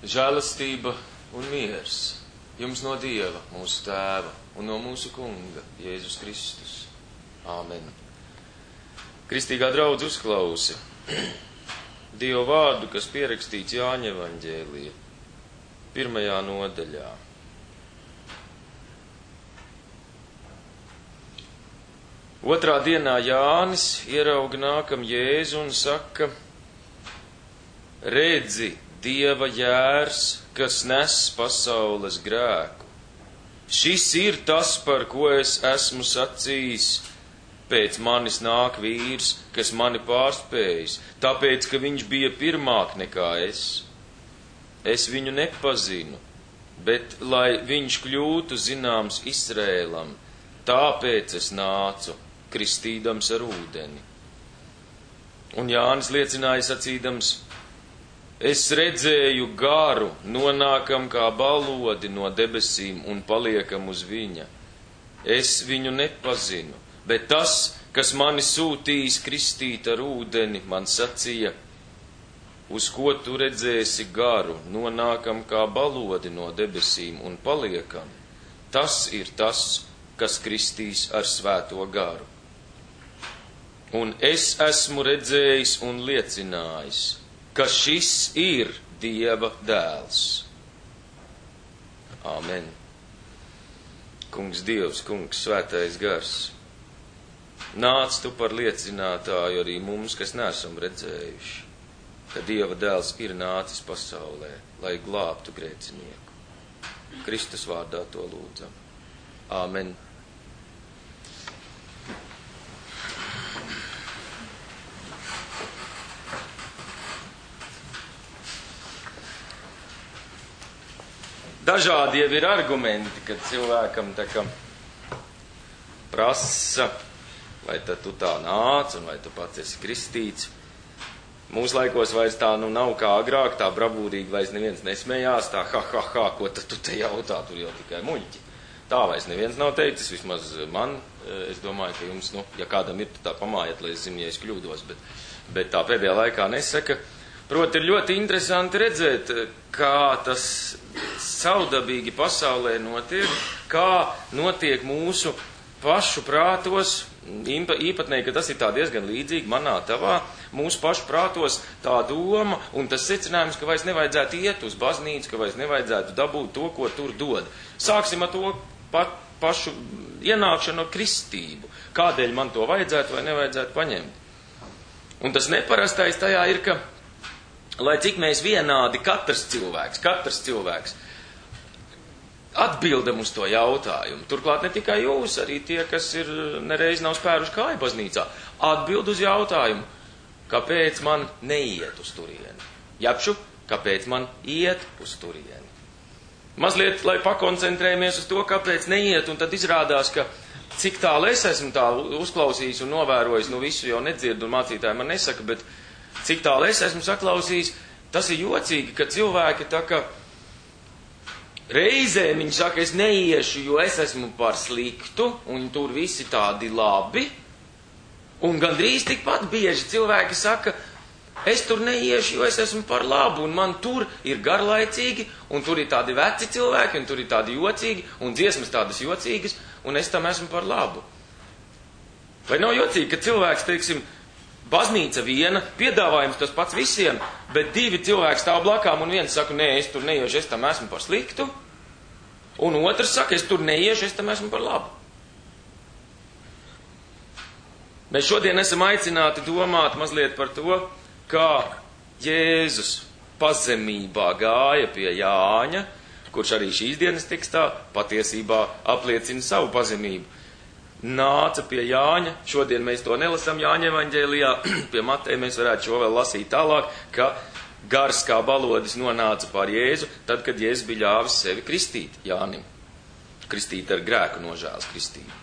Žēlastība un miers jums no Dieva, mūsu Tēva, un no mūsu Kunga, Jēzus Kristus. Āmen. Kristīgā draudze uzklausi Dieva vārdu, kas pierakstīts Jāņa evaņģēlijā, 1. nodaļā. Otrā dienā Jānis ierauga nākam Jēzu un saka: redzi, Dieva jērs, kas nes pasaules grēku. Šis ir tas, par ko es esmu sacījis. Pēc manis nāk vīrs, kas mani pārspējis, tāpēc, ka viņš bija pirmāk nekā es. Es viņu nepazinu, bet lai viņš kļūtu zināms Izrēlam, tāpēc es nācu, kristīdams ar ūdeni. Un Jānis liecināja sacīdams: es redzēju garu, nonākam kā balodi no debesīm un paliekam uz viņa. Es viņu nepazinu, bet tas, kas mani sūtījis kristīt ar ūdeni, man sacīja: uz ko tu redzēsi garu, nonākam kā balodi no debesīm un paliekam. Tas ir tas, kas kristīs ar svēto garu. Un es esmu redzējis un liecinājis, ka šis ir Dieva dēls. Āmen. Kungs Dievs, Kungs Svētais Gars, nāc tu par liecinātāju arī mums, kas neesam redzējuši, ka Dieva dēls ir nācis pasaulē, lai glābtu grēcinieku. Kristus vārdā to lūdzam. Āmen. Dažādi jau ir argumenti, kad cilvēkam tā kā prasa, vai tad tu tā nāc, un vai tu pats esi kristīts. Mūsu laikos vairs tā nav kā agrāk, tā bravūrīgi vairs neviens nesmējās, tā ha, ko tad tu te jautā, tur jau tikai muļķi. Tā vairs neviens nav teicis, vismaz man, es domāju, ka jums, ja kādam ir, tā pamājiet, lai es zinu, ja es kļūdos, bet tā pēdējā laikā nesaka. Proti, ir ļoti interesanti redzēt, kā tas savdabīgi pasaulē notiek, kā notiek mūsu pašu prātos, īpatnēji, ka tas ir tā diezgan līdzīgi manā tavā, mūsu pašu prātos tā doma un tas secinājums, ka vairs nevajadzētu iet uz baznīcu, ka vairs nevajadzētu dabūt to, ko tur dod. Sāksim ar to pašu ienākšanu ar kristību. Kādēļ man to vajadzētu vai nevajadzētu paņemt? Un tas neparastais tajā ir, ka lai cik mēs vienādi, katrs cilvēks, atbildam uz to jautājumu. Turklāt ne tikai jūs, arī tie, kas ir nereiz nav spēruši kāju baznīcā, atbild uz jautājumu, kāpēc man neiet uz turieni. Japšu, kāpēc man iet uz turieni. Mazliet, lai pakoncentrējamies uz to, kāpēc neiet, un tad izrādās, ka cik tālu es esmu tā uzklausījis un novērojis, visu jau nedzirdu un mācītāji man nesaka, bet cik tālu es esmu saklausījis, tas ir jocīgi, ka cilvēki tā kā reizē viņi saka, es neiešu, jo es esmu par sliktu, un tur visi tādi labi, un gandrīz tikpat bieži cilvēki saka, es tur neiešu, jo es esmu par labu, un man tur ir garlaicīgi, un tur ir tādi veci cilvēki, un tur ir tādi jocīgi, un dziesmas tādas jocīgas, un es tam esmu par labu. Vai nav jocīgi, ka cilvēks, teiksim, baznīca viena, piedāvājums tas pats visiem, bet divi cilvēki stāv blakām un viens saka, nē, es tur neiešu, es tam esmu par sliktu, un otrs saka, es tur neiešu, es tam esmu par labu. Mēs šodien esam aicināti domāt mazliet par to, kā Jēzus pazemībā gāja pie Jāņa, kurš arī šīs dienas tekstā patiesībā apliecina savu pazemību. Nāca pie Jāņa, šodien mēs to nelasam Jāņa evaņģēlijā, pie Mateja mēs varētu šo vēl lasīt tālāk, ka gars kā balodis nonāca pār Jēzu, tad, kad Jēzus bija ļāvis sevi kristīt Jānim. Kristīt ar grēku nožēlas kristību.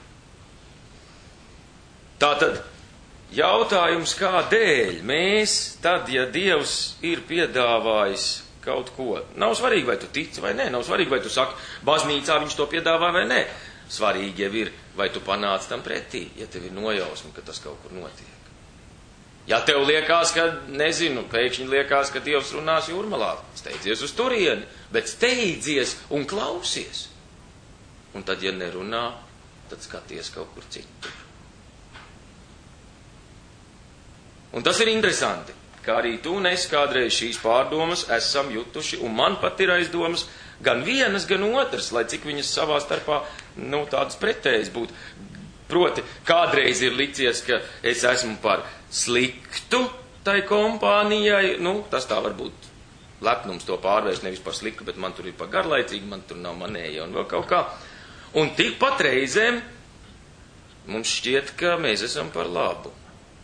Tātad, jautājums, kādēļ mēs, tad, ja Dievs ir piedāvājis kaut ko, nav svarīgi, vai tu tici vai nē, nav svarīgi, vai tu saki, baznīcā viņš to piedāvā vai nē. Svarīgi jau ir, vai tu panāc tam pretī, ja tev ir nojausma, ka tas kaut kur notiek. Ja tev liekas, ka, nezinu, pēkšņi liekas, ka Dievs runās Jūrmalā, steidzies uz turieni, bet steidzies un klausies. Un tad, ja nerunā, tad skaties kaut kur citur. Un tas ir interesanti, kā arī tu un es kādreiz šīs pārdomas esam jutuši, un man pat ir aizdomas gan vienas, gan otras, lai cik viņas savā starpā, tādas pretējas būtu. Proti, kādreiz ir licies, ka es esmu par sliktu tai kompānijai, tas tā varbūt lepnums to pārvērst nevis par sliktu, bet man tur ir par garlaicīgi, man tur nav manēja un vēl kaut kā. Un tikpat reizēm mums šķiet, ka mēs esam par labu.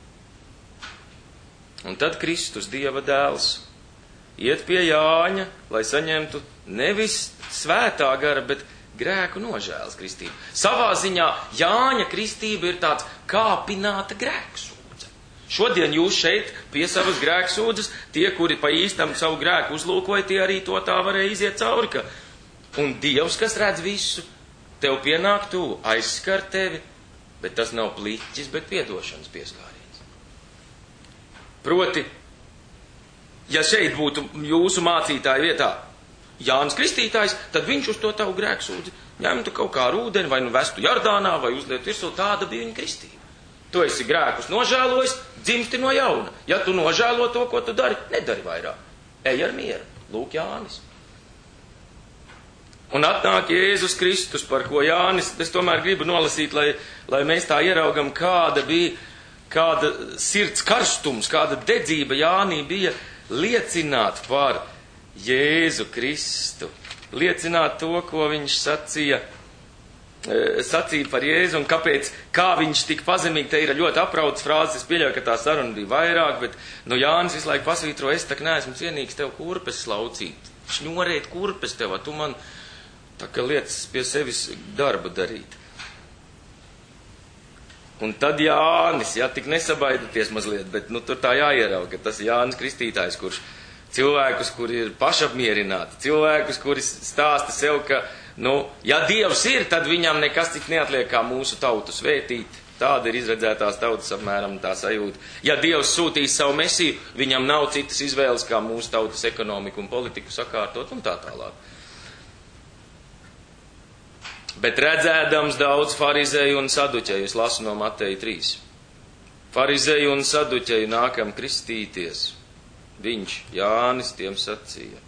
Un tad Kristus, Dieva dēls, iet pie Jāņa, lai saņemtu nevis svētā gara, bet grēku nožēlas kristība. Savā ziņā Jāņa kristība ir tāds kāpināta grēksūdze. Šodien jūs šeit pie savas grēksūdzes, tie, kuri pa īstam savu grēku uzlūkoja, tie arī to tā varēja iziet cauri. Un Dievs, kas redz visu, tev pienāk tuvu, aizskar tevi, bet tas nav pliķis, bet piedošanas pieskāriens. Proti, ja šeit būtu jūsu mācītāja vietā Jānis Kristītājs, tad viņš uz to tavu grēksūdzi ņemtu kaut kā ar ūdeni, vai vestu Jordānā, vai uzlietu virsū. Tāda bija viņa kristība. Tu esi grēkus nožēlojis, dzimsti no jauna. Ja tu nožēlo to, ko tu dari, nedari vairāk. Ej ar mieru. Lūk, Jānis. Un atnāk Jēzus Kristus, par ko Jānis, es tomēr gribu nolasīt, lai mēs tā ieraugam, kāda sirds karstums, kāda dedzība Jānī bija liecināt par Jēzu Kristu. Liecināt to, ko viņš sacīja par Jēzu un kā viņš tik pazemīgi, te ir ļoti aprautas frāzes, es pieļauju, ka tā saruna bija vairāk, bet Jānis visu laiku pasvītro, es tak neesmu cienīgs tev kurpes slaucīt, šņorēt kurpes tev, tu man tā kā lietas pie sevis darbu darīt. Un tad Jānis, tik nesabaidieties mazliet, bet tur tā jāierauga, ka tas Jānis Kristītājs, kurš cilvēkus, kuri ir pašapmierināti, cilvēkus, kuri stāsta sev, ka, ja Dievs ir, tad viņam nekas cits neatliek kā mūsu tautu svētīt. Tāda ir izredzētās tautas apmēram tā sajūta. Ja Dievs sūtīs savu mesiju, viņam nav citas izvēles kā mūsu tautas ekonomiku un politiku sakārtot un tā tālāk. Bet redzēdams daudz farizēju un saduķeju, es lasu no Mateja 3. Farizēju un saduķeju nākam kristīties. Viņš, Jānis, tiem sacīja: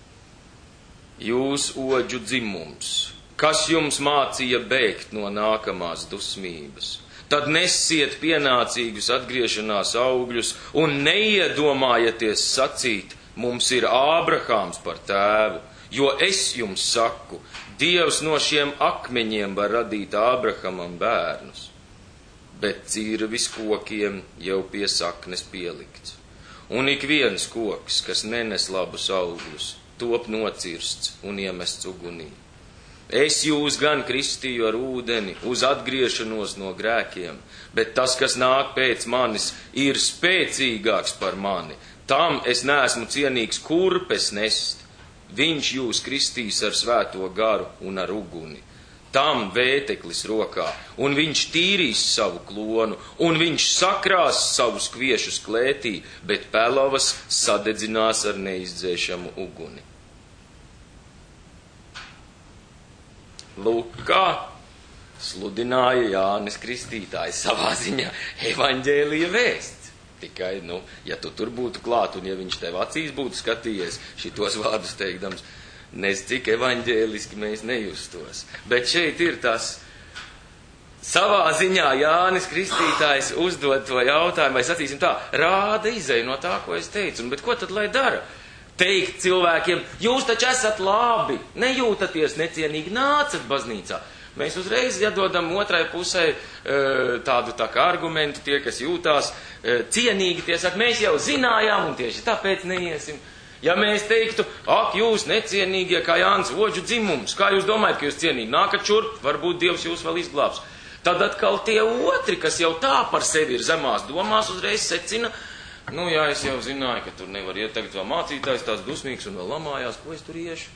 Jūs oģu dzimums, kas jums mācīja bēgt no nākamās dusmības, tad nesiet pienācīgus atgriešanās augļus un neiedomājieties sacīt, mums ir Ābrahāms par tēvu, jo es jums saku, Dievs no šiem akmeņiem var radīt Ābrahamam bērnus, bet cirvis kokiem jau pie saknes pielikts. Un ik viens koks, kas nenes labus augļus, top nocirsts un iemests ugunī. Es jūs gan kristīju ar ūdeni uz atgriešanos no grēkiem, bet tas, kas nāk pēc manis, ir spēcīgāks par mani. Tam es neesmu cienīgs kurpes nest. Viņš jūs kristīs ar svēto garu un ar uguni. Tam vēteklis rokā, un viņš tīrīs savu klonu, un viņš sakrās savus kviešus klētī, bet pelavas sadedzinās ar neizdzēšamu uguni. Lūk, kā sludināja Jānis Kristītājs savā ziņā evaņģēlija vēsts. Tikai, ja tu tur būtu klāt, un ja viņš tev acīs būtu skatījies šitos vārdus teikdams, nez cik evaņģēliski mēs nejustos. Bet šeit ir tas savā ziņā Jānis Kristītājs uzdod to jautājumu, vai sacīsim tā, rāda izeju no tā, ko es teicu, bet ko tad lai dara? Teikt cilvēkiem, jūs taču esat labi, nejūtaties necienīgi, nācat baznīcā. Mēs uzreiz iedodam otrai pusē tādu tā kā argumentu, tie, kas jūtās cienīgi, tie saka, mēs jau zinājām un tieši tāpēc neiesim. Ja mēs teiktu, ak, jūs necienīgie kā Jānis oģu dzimums, kā jūs domājat, ka jūs cienīgi nākat šurp, varbūt Dievs jūs vēl izglābs. Tad atkal tie otri, kas jau tā par sevi ir zemās domās, uzreiz secina, jā, es jau zināju, ka tur nevar iet tagad vēl mācītājs, tās dusmīgs un vēl lamājās, ko es tur iešu?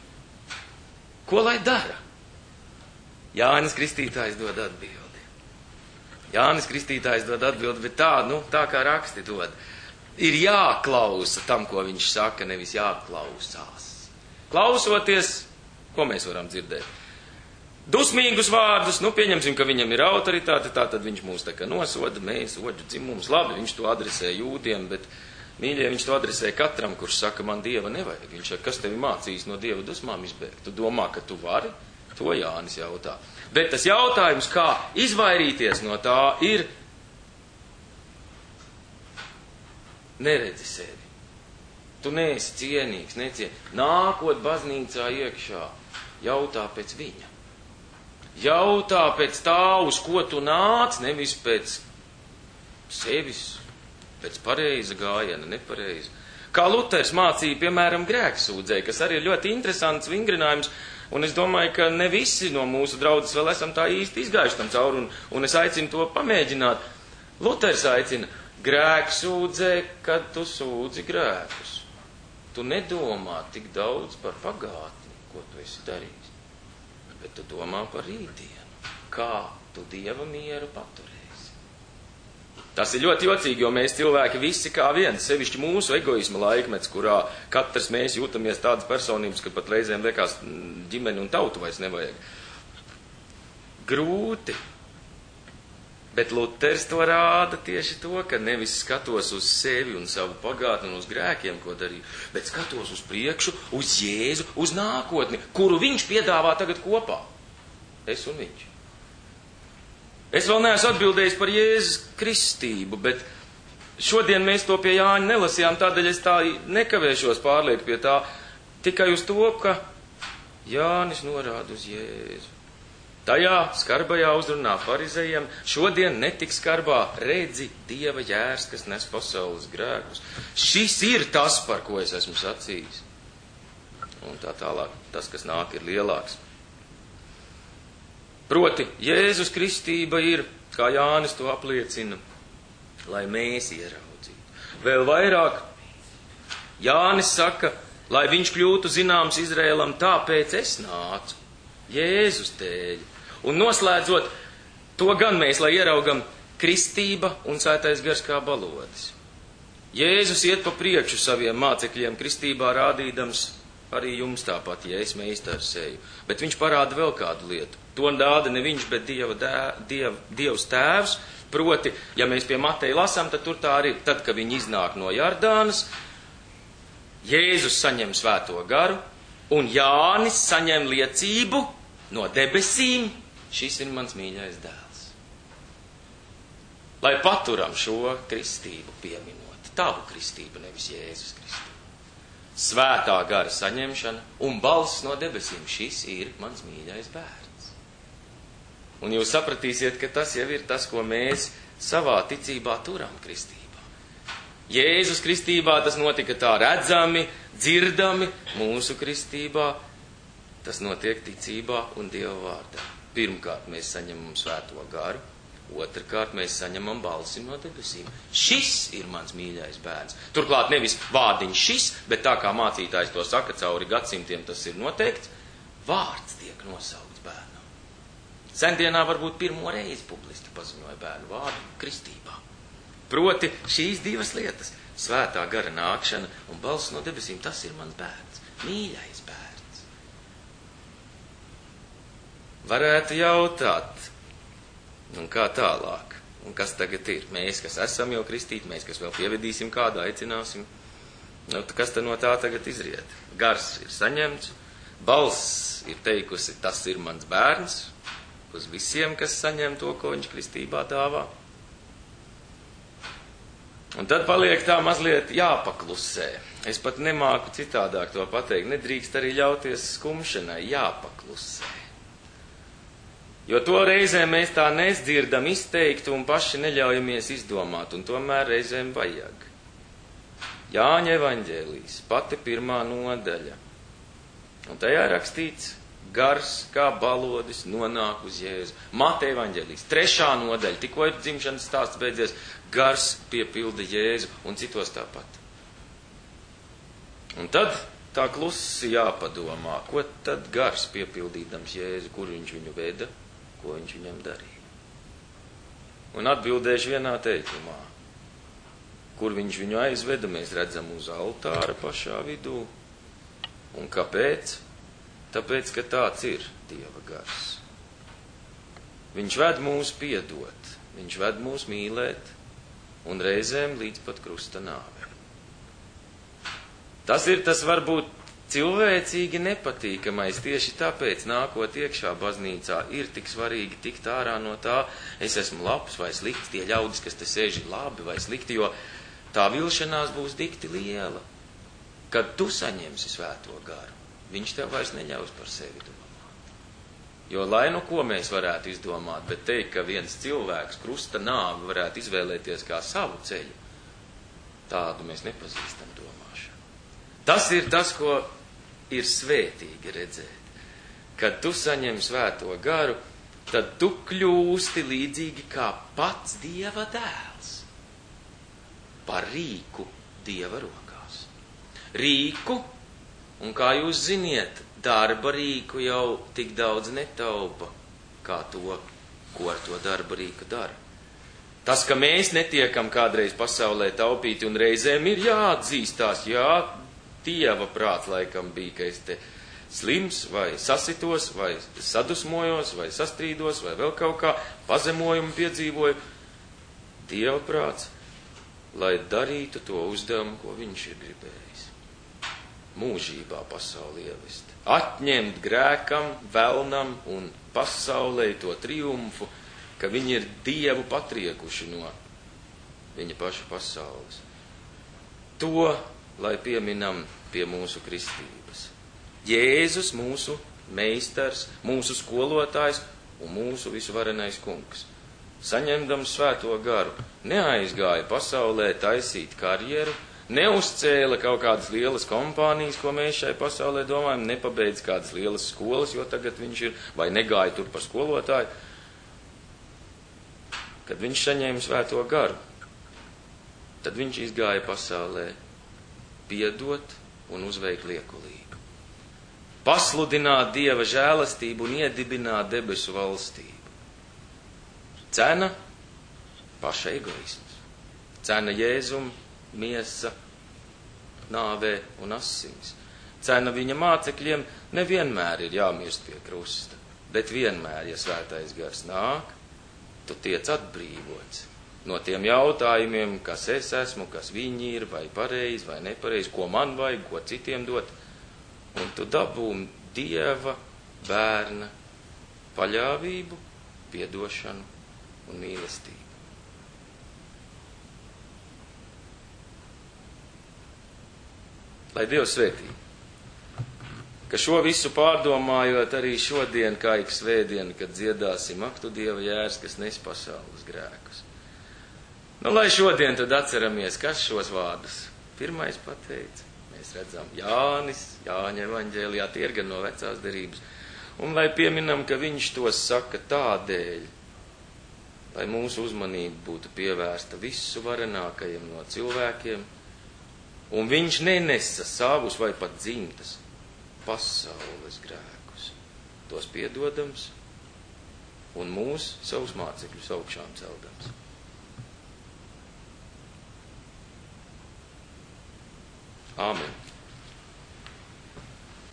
Ko lai dara? Jānis Kristītājs dod atbildi. Jānis Kristītājs dod atbildi, bet tā kā raksti dod. Ir jāklausa tam, ko viņš saka, nevis jāklausās. Klausoties, ko mēs varam dzirdēt? Dusmīgus vārdus, pieņemsim, ka viņam ir autoritāte, tā tad viņš mūs tā kā nosoda, mēs, oģu dzimums, labi, viņš to adresē jūdiem, bet, mīļie, viņš to adresē katram, kurš saka, man Dieva nevajag. Viņš saka, kas tevi mācīs no Dieva dusmām izbēgt? Tu domā, ka tu vari? To Jānis jautā. Bet tas jautājums, kā izvairīties no tā, ir neredzi sevi. Tu neesi cienīgs, nākot baznīcā iekšā, jautā pēc viņa. Jautā pēc tā, uz ko tu nāc, nevis pēc sevis, pēc pareiza gājiena, nepareiza. Kā Luters mācīja, piemēram, grēksūdzēji, kas arī ir ļoti interesants vingrinājums, un es domāju, ka ne visi no mūsu draudzes vēl esam tā īsti izgājuši tam cauri, un es aicinu to pamēģināt. Luters aicina, grēksūdzē, kad tu sūdzi grēkus. Tu nedomā tik daudz par pagātni, ko tu esi darījis. Bet tu domā par rītdienu, kā tu Dieva mieru paturēsi. Tas ir ļoti jocīgi, jo mēs cilvēki visi kā viens, sevišķi mūsu egoisma laikmets, kurā katrs mēs jūtamies tādas personības, ka pat reizēm liekas ģimeni un tautu vairs nevajag. Grūti. Bet Luters to rāda tieši to, ka nevis skatos uz sevi un savu pagātni un uz grēkiem, ko darīju, bet skatos uz priekšu, uz Jēzu, uz nākotni, kuru viņš piedāvā tagad kopā. Es un viņš. Es vēl neesmu atbildējis par Jēzus kristību, bet šodien mēs to pie Jāņa nelasījām, tādēļ es tā nekavēšos pārliekt pie tā, tikai uz to, ka Jānis norāda uz Jēzu. Tajā skarbajā uzrunā farizejiem šodien netik skarbā redzi Dieva jērs, kas nes pasaules grēkus. Šis ir tas, par ko es esmu sacījis. Un tā tālāk, tas, kas nāk, ir lielāks. Proti, Jēzus kristība ir, kā Jānis to apliecina, lai mēs ieraudzītu. Vēl vairāk, Jānis saka, lai viņš kļūtu zināms Izrēlam, tāpēc es nācu, Jēzus dēļ. Un noslēdzot, to gan mēs, lai ieraugam kristība un svētais gars kā balodis. Jēzus iet pa priekšu saviem mācekļiem kristībā rādīdams arī jums tāpat, ja es meistars eju. Bet viņš parāda vēl kādu lietu. To dāda ne viņš, bet Dievs tēvs. Proti, ja mēs pie Mateja lasām, tad tur tā arī, tad, kad viņi iznāk no Jardānas, Jēzus saņem svēto garu, un Jānis saņem liecību no debesīm, šis ir mans mīļais dēls. Lai paturam šo kristību pieminot, tavu kristību, nevis Jēzus kristību. Svētā gara saņemšana un balss no debesīm, šis ir mans mīļais bērns. Un jūs sapratīsiet, ka tas jau ir tas, ko mēs savā ticībā turam kristībā. Jēzus kristībā tas notika tā redzami, dzirdami, mūsu kristībā tas notiek ticībā un Dieva vārdā. Pirmkārt, mēs saņemam svēto garu, otrkārt, mēs saņemam balsi no debesīm. Šis ir mans mīļais bērns. Turklāt nevis vārdiņš šis, bet tā kā mācītājs to saka, cauri gadsimtiem tas ir noteikts, vārds tiek nosaukts bērnam. Sendienā varbūt pirmo reizi publiski paziņoja bērnu vārdu kristībā. Proti šīs divas lietas, svētā gara nākšana un balss no debesīm, tas ir mans bērns, mīļais bērns. Varētu jautāt, un kā tālāk, un kas tagad ir? Mēs, kas esam jau kristīti, mēs, kas vēl pievedīsim kādu, aicināsim. Kas tad no tā tagad izriet? Gars ir saņemts, balss ir teikusi, tas ir mans bērns, uz visiem, kas saņem to, ko viņš kristībā dāvā. Un tad paliek tā mazliet jāpaklusē. Es pat nemāku citādāk to pateikt. Nedrīkst arī ļauties skumšanai, jāpaklusē. Jo to reizē mēs tā nesdzirdam izteikt un paši neļaujamies izdomāt, un tomēr reizēm vajag. Jāņa evaņģēlijas, pati 1. nodaļa. Un tajā rakstīts, gars kā balodis nonāk uz Jēzu. Mateja evaņģēlijas, 3. nodaļa, tikko ir dzimšanas stāsts beidzies, gars piepilda Jēzu, un citos tāpat. Un tad tā klusi jāpadomā, ko tad gars piepildīdams Jēzu, kur viņš viņu veda, ko viņš viņam darīja. un atbildēšu vienā teikumā. Kur viņš viņu aizveda, mēs redzam uz altāra pašā vidū. Un kāpēc? Tāpēc, ka tāds ir Dieva gars. Viņš ved mūs piedot, viņš ved mūs mīlēt un reizēm līdz pat krusta nāvei. Tas ir tas varbūt cilvēcīgi nepatīkamais, tieši tāpēc nākot iekšā baznīcā ir tik svarīgi tikt ārā no tā, es esmu labs vai slikts, tie ļaudis, kas te sēž ir labi vai slikti, jo tā vilšanās būs dikti liela. Kad tu saņemsi svēto garu, viņš tev vairs neļaus par sevi domāt. Jo lai nu ko mēs varētu izdomāt, bet teikt, ka viens cilvēks krusta nāvi varētu izvēlēties kā savu ceļu, tādu mēs nepazīstam domāšanu. Tas ir tas, ko ir svētīgi redzēt. Kad tu saņem svēto garu, tad tu kļūsti līdzīgi kā pats Dieva dēls. Par rīku Dieva rokās. Rīku, un kā jūs ziniet, darba rīku jau tik daudz netaupa, kā to, ko ar to darba rīku dara. Tas, ka mēs netiekam kādreiz pasaulē taupīti un reizēm ir jāatzīstās, Dieva prāts laikam bija, ka es te slims vai sasitos, vai sadusmojos, vai sastrīdos, vai vēl kaut kā pazemojumu piedzīvoju. Dieva prāts, lai darītu to uzdevumu, ko viņš ir gribējis. Mūžībā pasauli ievest. Atņemt grēkam, velnam un pasaulē to triumfu, ka viņi ir Dievu patriekuši no viņa paša pasaules. To, lai pieminam pie mūsu kristības. Jēzus mūsu meistars, mūsu skolotājs un mūsu visvarenais kungs. Saņemdams svēto garu, neaizgāja pasaulē taisīt karjeru, neuzcēla kaut kādas lielas kompānijas, ko mēs šai pasaulē domājam, nepabeidz kādas lielas skolas, jo tagad viņš ir, vai negāja tur par skolotāju. Kad viņš saņēma svēto garu, tad viņš izgāja pasaulē piedot un uzveikt liekulību. Pasludināt Dieva žēlastību un iedibināt debesu valstību. Cena paša egoisms. Cena Jēzum, miesa, nāvē un asins. Cena viņa mācekļiem nevienmēr ir jāmirst pie krusta, bet vienmēr, ja svētais gars nāk, tu tiec atbrīvots no tiem jautājumiem, kas es esmu, kas viņi ir, vai pareizi, vai nepareizi, ko man vajag, ko citiem dot. Un tu dabū Dieva bērna paļāvību, piedošanu un mīlestību. Lai Dievs svētī, ka šo visu pārdomājot arī šodien, kā ik svētdien, kad dziedāsim Ak tu Dieva jērs, kas nes pasaules grēkus. Lai šodien tad atceramies, kas šos vārdus pirmais pateica. Mēs redzam Jānis, Jāņa evaņģēlijā, tie ir gan no vecās derības. Un lai pieminam, ka viņš tos saka tādēļ, lai mūsu uzmanība būtu pievērsta visu varenākajiem no cilvēkiem, un viņš nenesa savus vai pat dzimtas pasaules grēkus, tos piedodams un mūs savus mācekļus augšām celdams. Āmen.